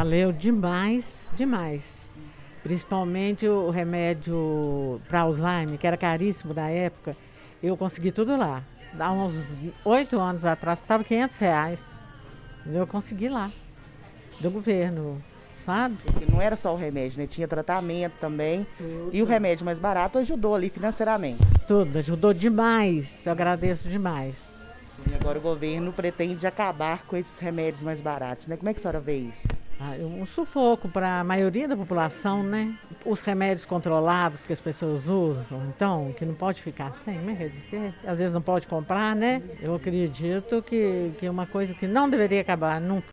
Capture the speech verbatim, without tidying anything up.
Valeu demais, demais. Principalmente o remédio para Alzheimer, que era caríssimo na época, eu consegui tudo lá. Há uns oito anos atrás, custava quinhentos reais. Eu consegui lá, do governo, sabe? Porque não era só o remédio, né? Tinha tratamento também. Tudo. E o remédio mais barato ajudou ali financeiramente. Tudo, ajudou demais. Eu agradeço demais. E agora o governo pretende acabar com esses remédios mais baratos, né? Como é que a senhora vê isso? Ah, um sufoco para a maioria da população, né? Os remédios controlados que as pessoas usam, então, que não pode ficar sem, né? Quer dizer, às vezes não pode comprar, né? Eu acredito que, que é uma coisa que não deveria acabar nunca.